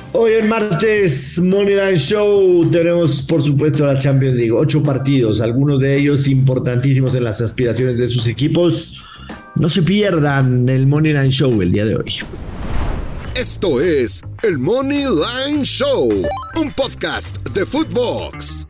Hoy en martes, Moneyline Show, tenemos por supuesto la Champions League, 8 partidos, algunos de ellos importantísimos en las aspiraciones de sus equipos. No se pierdan el Moneyline Show el día de hoy. Esto es el Moneyline Show, un podcast de Footbox.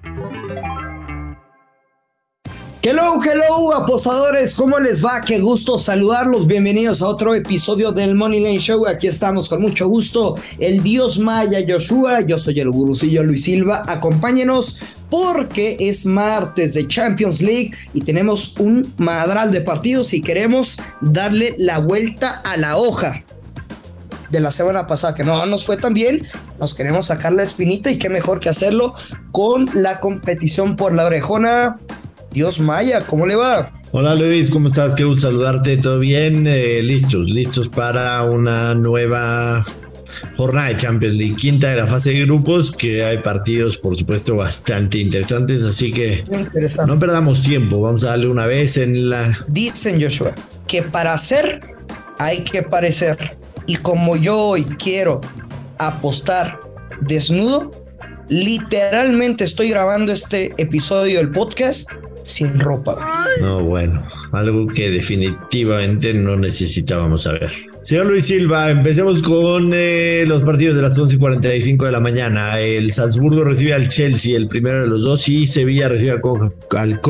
Hello, apostadores, ¿cómo les va? Qué gusto saludarlos, bienvenidos a otro episodio del Moneyline Show. Aquí estamos con mucho gusto, el Dios Maya Joshua, yo soy el gurusillo Luis Silva. Acompáñenos porque es martes de Champions League y tenemos un madral de partidos y queremos darle la vuelta a la hoja de la semana pasada, que no nos fue tan bien. Nos queremos sacar la espinita y qué mejor que hacerlo con la competición por la orejona. Dios Maya, ¿cómo le va? Hola Luis, ¿cómo estás? Qué gusto saludarte, ¿todo bien? Listos para una nueva jornada de Champions League, quinta de la fase de grupos, que hay partidos por supuesto bastante interesantes, así que no perdamos tiempo, vamos a darle una vez en la... Dicen, Joshua, que para hacer hay que parecer, y como yo hoy quiero apostar desnudo, literalmente estoy grabando este episodio del podcast sin ropa. No, bueno, algo que definitivamente no necesitábamos saber. Señor Luis Silva, empecemos con los partidos de las 11:45 de la mañana. El Salzburgo recibe al Chelsea, el primero de los dos, y Sevilla recibe al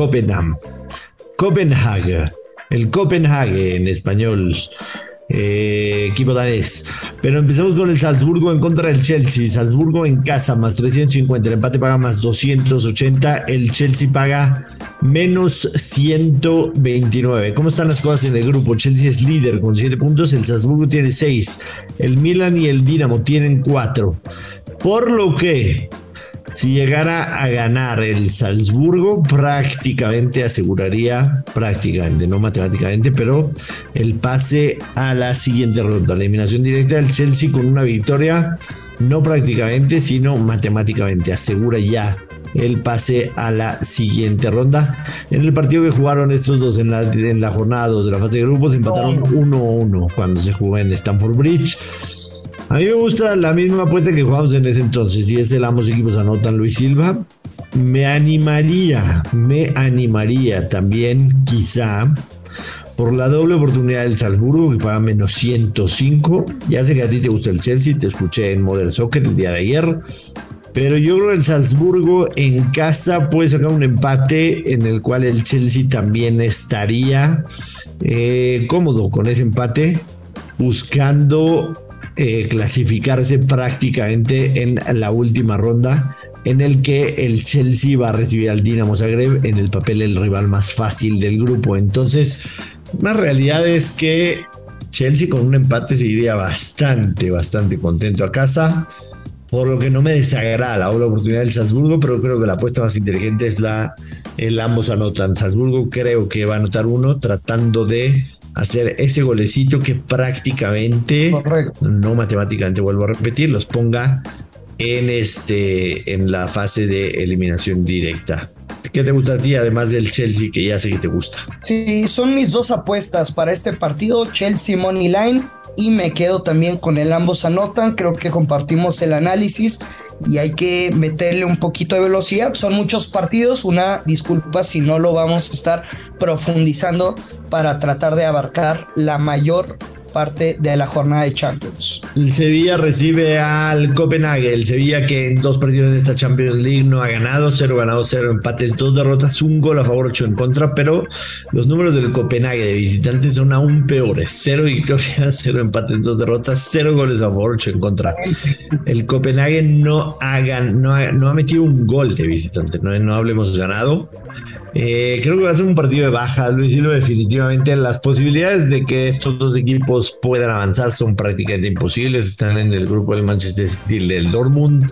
Copenhague. El Copenhague en español. Equipo danés. Pero empezamos con el Salzburgo en contra del Chelsea. Salzburgo en casa más 350, el empate paga más 280, el Chelsea paga menos 129. ¿Cómo están las cosas en el grupo? Chelsea es líder con 7 puntos, el Salzburgo tiene 6, el Milan y el Dinamo tienen 4, por lo que si llegara a ganar el Salzburgo, prácticamente aseguraría, no matemáticamente, pero el pase a la siguiente ronda. La eliminación directa del Chelsea con una victoria, no prácticamente, sino matemáticamente, asegura ya el pase a la siguiente ronda. En el partido que jugaron estos dos en la jornada 2 de la fase de grupos, empataron 1-1 cuando se jugó en Stamford Bridge. A mí me gusta la misma apuesta que jugamos en ese entonces, y es el ambos equipos anotan, Luis Silva. Me animaría también, quizá, por la doble oportunidad del Salzburgo, que paga menos 105. Ya sé que a ti te gusta el Chelsea, te escuché en Modern Soccer el día de ayer, pero yo creo que el Salzburgo en casa puede sacar un empate en el cual el Chelsea también estaría cómodo con ese empate, buscando clasificarse prácticamente en la última ronda, en el que el Chelsea va a recibir al Dinamo Zagreb, en el papel el rival más fácil del grupo. Entonces, la realidad es que Chelsea con un empate se iría bastante contento a casa, por lo que no me desagrada la oportunidad del Salzburgo, pero creo que la apuesta más inteligente es el ambos anotan. Salzburgo creo que va a anotar uno, tratando de hacer ese golecito que prácticamente, correcto, no matemáticamente, vuelvo a repetir, los ponga en la fase de eliminación directa. ¿Qué te gusta a ti, además del Chelsea, que ya sé que te gusta? Sí, son mis dos apuestas para este partido, Chelsea Moneyline, y me quedo también con el ambos anotan. Creo que compartimos el análisis y hay que meterle un poquito de velocidad. Son muchos partidos, una disculpa si no lo vamos a estar profundizando para tratar de abarcar la mayor parte de la jornada de Champions. El Sevilla recibe al Copenhague. El Sevilla, que en 2 partidos en esta Champions League no ha ganado, 0 ganados, 0 empates, 2 derrotas, 1 gol a favor, 8 en contra, pero los números del Copenhague de visitantes son aún peores: 0 victorias, 0 empates, 2 derrotas, 0 goles a favor, 8 en contra. El Copenhague no ha metido un gol de visitante, no hablemos ganado. Creo que va a ser un partido de baja, Luis Silva. Definitivamente las posibilidades de que estos dos equipos puedan avanzar son prácticamente imposibles. Están en el grupo del Manchester City y del Dortmund.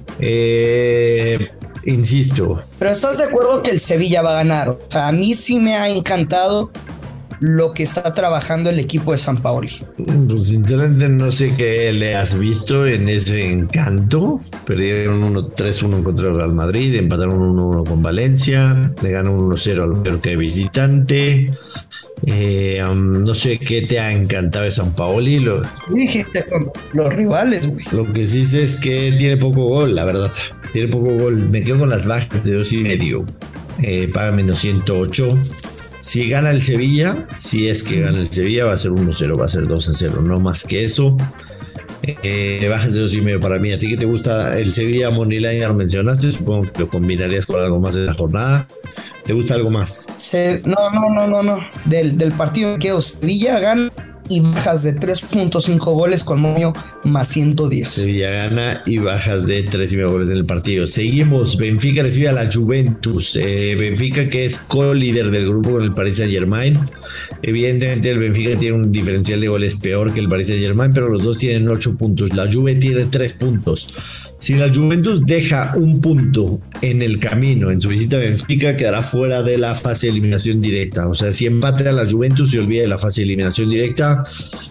Insisto. Pero ¿estás de acuerdo que el Sevilla va a ganar? O sea, a mí sí me ha encantado lo que está trabajando el equipo de Sampaoli. Pues sinceramente no sé qué le has visto en ese encanto. Perdieron 3-1 contra el Real Madrid, empataron 1-1 con Valencia, le ganaron 1-0 al Mallorca de visitante. No sé qué te ha encantado de Sampaoli. Dijiste con los rivales, güey. Lo que sí sé es que tiene poco gol, la verdad. Tiene poco gol. Me quedo con las bajas de 2.5. Paga menos 108. Si gana el Sevilla, si es que gana el Sevilla, va a ser 1-0, va a ser 2-0, no más que eso. Bajas de 2.5 para mí. ¿A ti que te gusta el Sevilla Moneyline? Ya lo mencionaste, supongo que lo combinarías con algo más de la jornada. ¿Te gusta algo más? No. Del partido que Sevilla gana y bajas de 3.5 goles con Moño más 110. Sevilla gana y bajas de 3.5 goles en el partido. Seguimos. Benfica recibe a la Juventus. Benfica, que es co-líder del grupo con el Paris Saint-Germain. Evidentemente el Benfica tiene un diferencial de goles peor que el Paris Saint-Germain, pero los dos tienen 8 puntos. La Juve tiene 3 puntos. Si la Juventus deja un punto en el camino en su visita a Benfica, quedará fuera de la fase de eliminación directa. O sea, si empate a la Juventus se olvida de la fase de eliminación directa.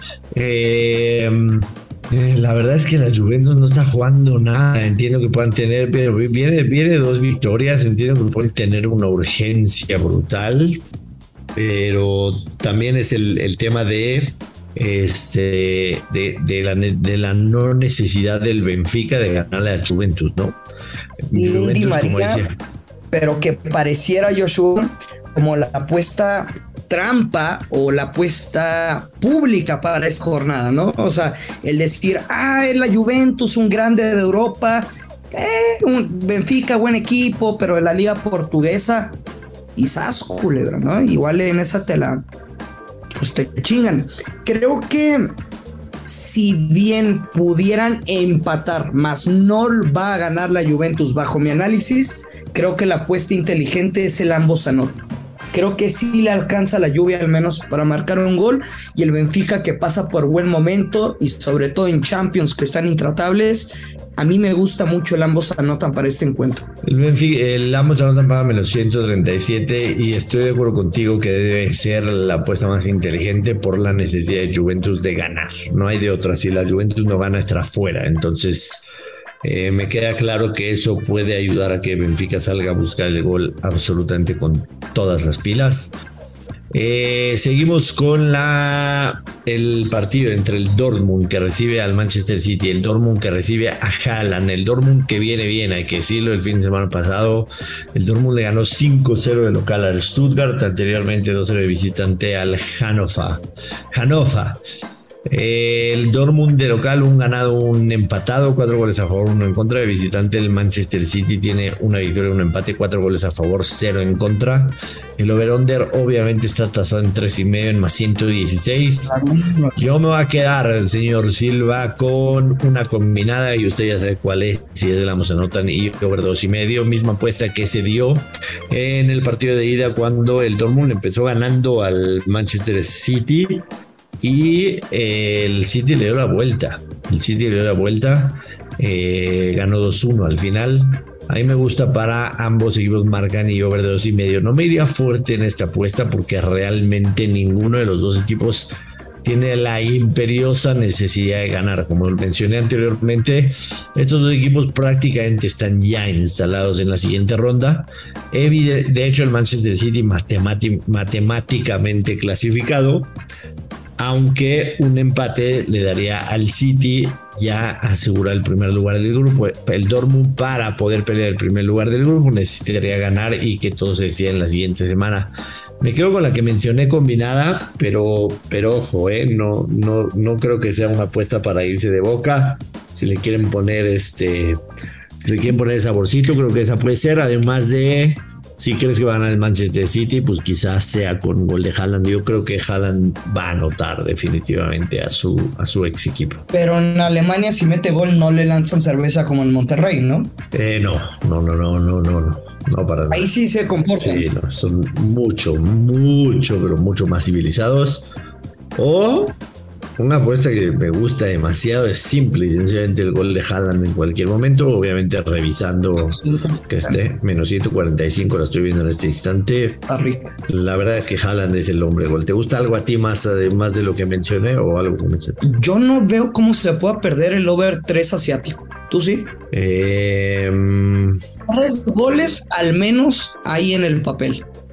La verdad es que la Juventus no está jugando nada. Entiendo que puedan tener, pero viene 2 victorias. Entiendo que pueden tener una urgencia brutal. Pero también es el tema de la no necesidad del Benfica de ganarle a Juventus, ¿no? Sí, Juventus, María, como decía, pero que pareciera, Joshua, como la apuesta trampa o la apuesta pública para esta jornada, ¿no? O sea, el decir, es la Juventus, un grande de Europa, un Benfica, buen equipo, pero en la liga portuguesa, quizás culebra, ¿no? Igual en esa pues te chingan. Creo que si bien pudieran empatar, más no va a ganar la Juventus bajo mi análisis, creo que la apuesta inteligente es el ambos anotan. Creo que sí le alcanza la Juve al menos para marcar un gol, y el Benfica, que pasa por buen momento y sobre todo en Champions que están intratables. A mí me gusta mucho el ambos anotan para este encuentro. El ambos anotan paga menos 137 y estoy de acuerdo contigo que debe ser la apuesta más inteligente por la necesidad de Juventus de ganar. No hay de otra. Si la Juventus no gana, estará fuera. Entonces me queda claro que eso puede ayudar a que Benfica salga a buscar el gol absolutamente con todas las pilas. Seguimos con el partido entre el Dortmund, que recibe al Manchester City, el Dortmund que recibe a Haaland, el Dortmund que viene bien, hay que decirlo. El fin de semana pasado el Dortmund le ganó 5-0 de local al Stuttgart, anteriormente 2-0 de visitante al Hannover. El Dortmund de local, un ganado, un empatado, 4 goles a favor, 1 en contra. De visitante el Manchester City tiene una victoria, un empate, 4 goles a favor, 0 en contra. El over-under obviamente está tasado en 3.5 en más 116. Yo me voy a quedar, señor Silva, con una combinada y usted ya sabe cuál es, si es de la anotan y over 2.5, misma apuesta que se dio en el partido de ida cuando el Dortmund empezó ganando al Manchester City. Y el City le dio la vuelta. Ganó 2-1 al final. A mí me gusta para ambos equipos marcan y over de 2.5. No me iría fuerte en esta apuesta porque realmente ninguno de los dos equipos tiene la imperiosa necesidad de ganar. Como mencioné anteriormente, estos dos equipos prácticamente están ya instalados en la siguiente ronda. De hecho, el Manchester City matemáticamente clasificado, aunque un empate le daría al City ya asegurar el primer lugar del grupo. El Dortmund, para poder pelear el primer lugar del grupo, necesitaría ganar y que todo se decida en la siguiente semana. Me quedo con la que mencioné combinada, pero ojo, no creo que sea una apuesta para irse de boca. Si le quieren poner saborcito, creo que esa puede ser. Además de, si crees que va a ganar el Manchester City, pues quizás sea con gol de Haaland. Yo creo que Haaland va a anotar definitivamente a su ex equipo. Pero en Alemania, si mete gol, no le lanzan cerveza como en Monterrey, ¿no? No, para nada. Ahí sí se comportan. Sí, no, son mucho, pero mucho más civilizados. O una apuesta que me gusta demasiado, es simple y sencillamente el gol de Haaland en cualquier momento, obviamente revisando que esté menos 145, la estoy viendo en este instante. La verdad es que Haaland es el hombre gol. ¿Te gusta algo a ti más además de lo que mencioné o algo que mencioné? Yo no veo cómo se pueda perder el over 3 asiático. ¿Tú sí? 3 goles al menos ahí en el papel.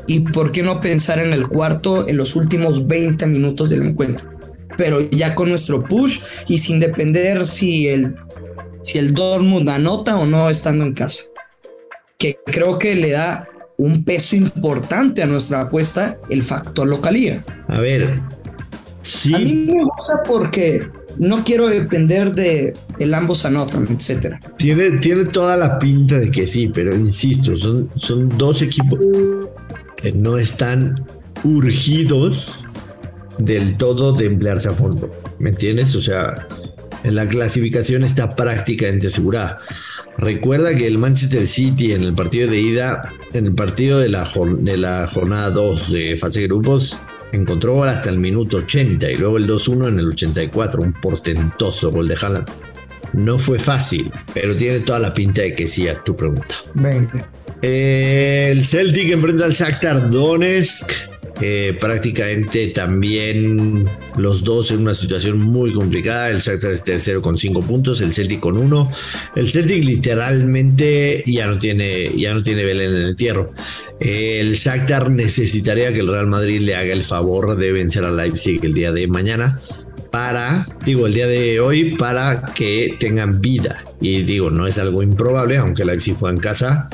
y por qué no pensar en el cuarto en los últimos 20 minutos del encuentro, pero ya con nuestro push y sin depender si el Dortmund anota o no estando en casa, que creo que le da un peso importante a nuestra apuesta el factor localía. A ver, sí. A mí me gusta porque no quiero depender de el ambos anotan, etcétera. Tiene toda la pinta de que sí, pero insisto, son dos equipos que no están urgidos del todo de emplearse a fondo, ¿me entiendes? O sea, la clasificación está prácticamente asegurada. Recuerda que el Manchester City en el partido de ida, en el partido de la jornada 2 de fase de grupos, encontró hasta el minuto 80 y luego el 2-1 en el 84, un portentoso gol de Haaland. No fue fácil, pero tiene toda la pinta de que sí a tu pregunta. Venga. El Celtic enfrenta al Shakhtar Donetsk. Prácticamente también los dos en una situación muy complicada. El Shakhtar es tercero con 5 puntos, el Celtic con 1. El Celtic literalmente ya no tiene Belén en el entierro. El Shakhtar necesitaría que el Real Madrid le haga el favor de vencer al Leipzig el día de mañana el día de hoy, para que tengan vida. Y no es algo improbable, aunque el Leipzig juega en casa.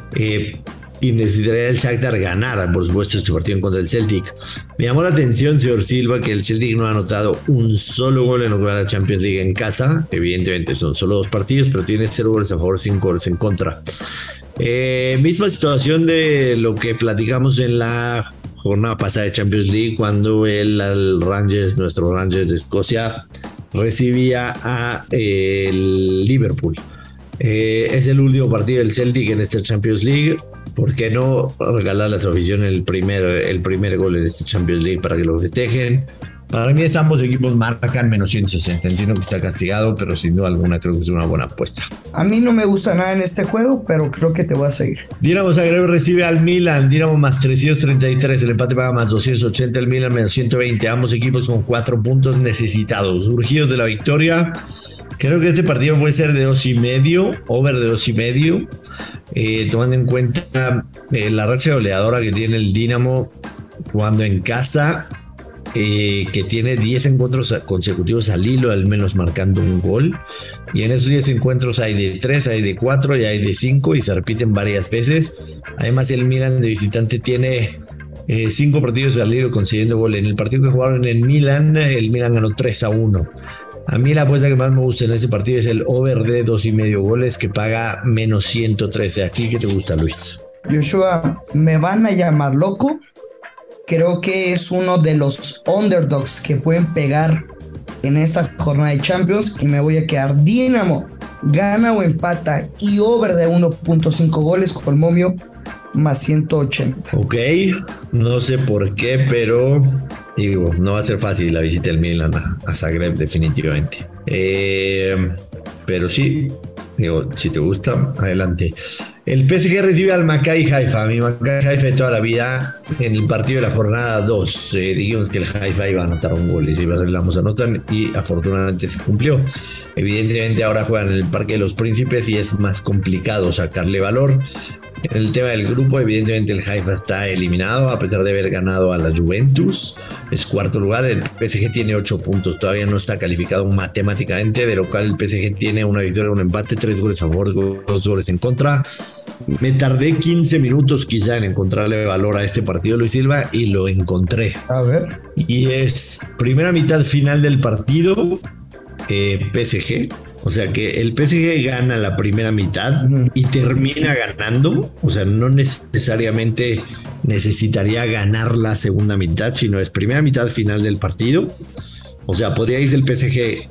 Y necesitaría el Shakhtar ganar, por supuesto, este partido en contra del Celtic. Me llamó la atención, señor Silva, que el Celtic no ha anotado un solo gol en lo que va a la Champions League en casa. Evidentemente son solo 2 partidos, pero tiene 0 goles a favor, 5 goles en contra. Misma situación de lo que platicamos en la jornada pasada de Champions League, cuando nuestro Rangers de Escocia, recibía a el Liverpool. Es el último partido del Celtic en esta Champions League. ¿Por qué no regalarle a su afición el primer gol en esta Champions League para que lo festejen? Para mí ambos equipos marcan menos 160. Entiendo que está castigado, pero sin duda alguna creo que es una buena apuesta. A mí no me gusta nada en este juego, pero creo que te voy a seguir. Dinamo Zagreb recibe al Milan. Dinamo más 333. El empate paga más 280. El Milan menos 120. Ambos equipos con 4 puntos necesitados, urgidos de la victoria. Creo que este partido puede ser de 2.5, over de 2.5, tomando en cuenta la racha goleadora que tiene el Dinamo jugando en casa, que tiene 10 encuentros consecutivos al hilo, al menos marcando un gol. Y en esos 10 encuentros hay de 3, hay de 4 y hay de 5 y se repiten varias veces. Además, el Milan de visitante tiene 5 partidos al hilo consiguiendo gol. En el partido que jugaron en Milán, el Milan ganó 3-1. A mí la apuesta que más me gusta en este partido es el over de 2.5 goles, que paga menos 113. ¿A ti qué te gusta, Luis? Joshua, me van a llamar loco. Creo que es uno de los underdogs que pueden pegar en esta jornada de Champions y me voy a quedar Dinamo gana o empata y over de 1.5 goles con momio más 180. Ok, no sé por qué, pero no va a ser fácil la visita del Milan a Zagreb definitivamente. Pero sí, si te gusta, adelante. El PSG recibe al Maccabi Haifa. Mi Maccabi Haifa de toda la vida. En el partido de la jornada 2 dijimos que el Haifa iba a anotar un gol y si vamos a anotar, y afortunadamente se cumplió. Evidentemente ahora juegan en el Parque de los Príncipes y es más complicado sacarle valor. En el tema del grupo, evidentemente el Haifa está eliminado a pesar de haber ganado a la Juventus. Es cuarto lugar. El PSG tiene 8 puntos. Todavía no está calificado matemáticamente, de lo cual el PSG tiene una victoria, un empate, 3 goles a favor, 2 goles en contra. Me tardé 15 minutos quizá en encontrarle valor a este partido, Luis Silva, y lo encontré. A ver. Y es primera mitad final del partido, PSG. O sea que el PSG gana la primera mitad y termina ganando. O sea, no necesariamente necesitaría ganar la segunda mitad, sino es primera mitad final del partido. O sea, podría irse el PSG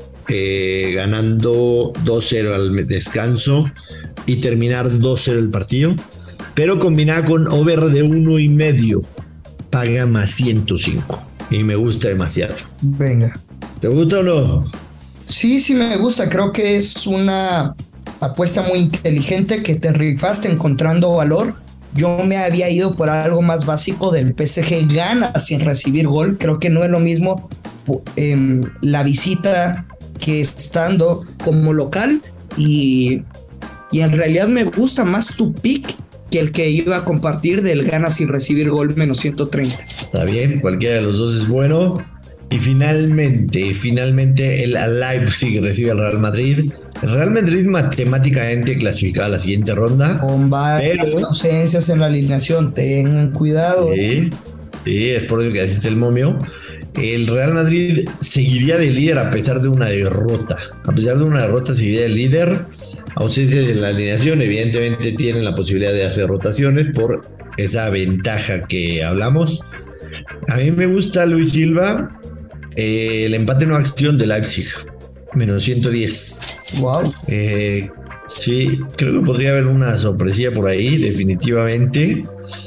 ganando 2-0 al descanso y terminar 2-0 el partido. Pero combinada con over de 1.5, paga más 105. Y me gusta demasiado. Venga. ¿Te gusta o no? Sí me gusta, creo que es una apuesta muy inteligente que te rifaste encontrando valor. Yo me había ido por algo más básico del PSG gana sin recibir gol. Creo que no es lo mismo la visita que estando como local y en realidad me gusta más tu pick que el que iba a compartir del gana sin recibir gol menos 130. Está bien, cualquiera de los dos es bueno. Y finalmente el Leipzig recibe al Real Madrid. El Real Madrid matemáticamente clasificado a la siguiente ronda. Con varias ausencias en la alineación, tengan cuidado. Sí, es por eso que asiste el momio. El Real Madrid seguiría de líder a pesar de una derrota. A pesar de una derrota seguiría de líder. Ausencias en la alineación, evidentemente tienen la posibilidad de hacer rotaciones por esa ventaja que hablamos. A mí me gusta Luis Silva. El empate no acción de Leipzig, menos 110. Wow. Sí, creo que podría haber una sorpresilla por ahí, definitivamente.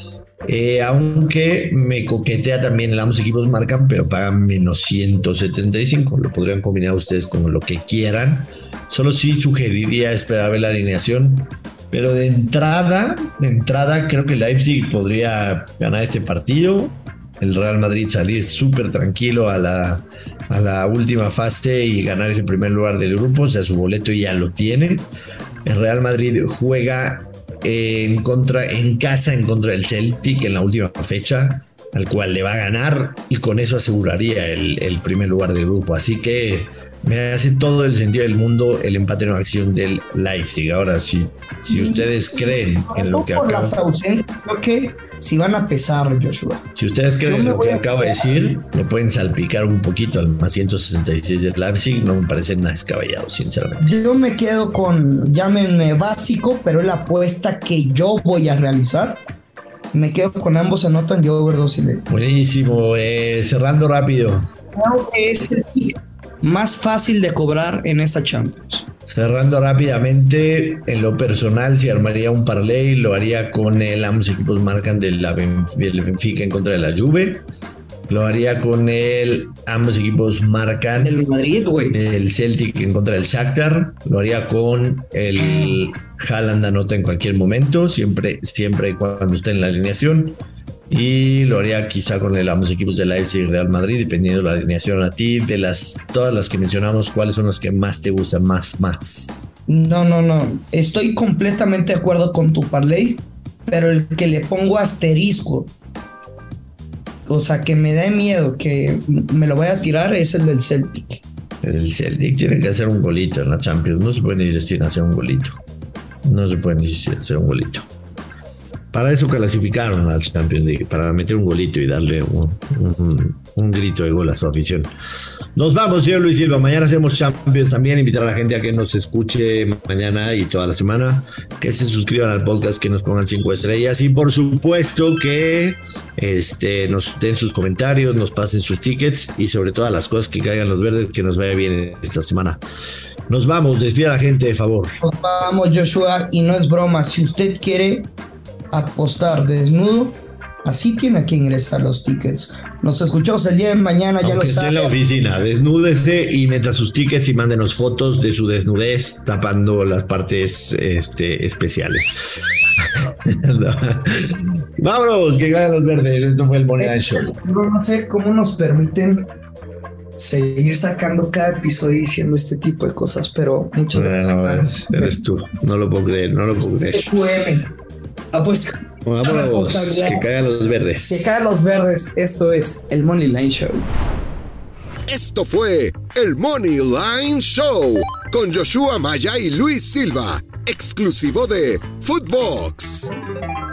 Aunque me coquetea también, ambos equipos marcan, pero pagan menos 175. Lo podrían combinar ustedes con lo que quieran. Solo sí sugeriría esperar a ver la alineación. Pero de entrada creo que Leipzig podría ganar este partido. El Real Madrid salir súper tranquilo a la última fase y ganar ese primer lugar del grupo. O sea, su boleto ya lo tiene. El Real Madrid juega en casa en contra del Celtic en la última fecha, al cual le va a ganar y con eso aseguraría el primer lugar del grupo. Así que me hace todo el sentido del mundo el empate en acción del Leipzig. Ahora, si ustedes creen en lo que acabo... Por las ausencias, creo que sí van a pesar, Joshua. Si ustedes creen en lo que acabo de decir, le pueden salpicar un poquito al más 166 del Leipzig. No me parece nada descabellado, sinceramente. Yo me quedo con, llámenme básico, pero es la apuesta que yo voy a realizar. Me quedo con ambos anotan, yo over 2.5. Buenísimo, cerrando rápido. Creo que es el más fácil de cobrar en esta Champions. Cerrando rápidamente, en lo personal, si armaría un parlay, lo haría con ambos equipos marcan del Benfica en contra de la Juve. Lo haría con ambos equipos marcan del Madrid, güey. El Celtic en contra del Shakhtar. Lo haría con el Haaland anota en cualquier momento, siempre y cuando esté en la alineación. Y lo haría quizá con ambos equipos de Leipzig y Real Madrid, dependiendo de la alineación. A ti, de todas las que mencionamos, ¿cuáles son las que más te gustan más? No. Estoy completamente de acuerdo con tu parlay, pero el que le pongo asterisco, o sea, que me da miedo, que me lo voy a tirar, es el del Celtic. El Celtic tiene que hacer un golito en la Champions. No se pueden ir sin hacer un golito. Para eso clasificaron al Champions League, para meter un golito y darle un grito de gol a su afición. Nos vamos, señor Luis Silva. Mañana hacemos Champions también. Invitar a la gente a que nos escuche mañana y toda la semana, que se suscriban al podcast, que nos pongan 5 estrellas y por supuesto que nos den sus comentarios, nos pasen sus tickets y sobre todas las cosas que caigan los verdes, que nos vaya bien esta semana. Nos vamos, despida a la gente, de favor. Nos vamos, Joshua, y no es broma. Si usted quiere apostar desnudo, así tiene que ingresar los tickets. Nos escuchamos el día de mañana, ya lo saben. Esté en la oficina, desnúdese y meta sus tickets y mándenos fotos de su desnudez tapando las partes especiales. Vámonos, que ganen los verdes. Esto fue el Money Line Show. No sé cómo nos permiten seguir sacando cada episodio diciendo este tipo de cosas, pero muchas gracias. Eres tú, no lo puedo creer. Pues, vámonos, que caigan los verdes. Que caigan los verdes. Esto es el Money Line Show. Esto fue el Money Line Show con Joshua Maya y Luis Silva, exclusivo de Footbox.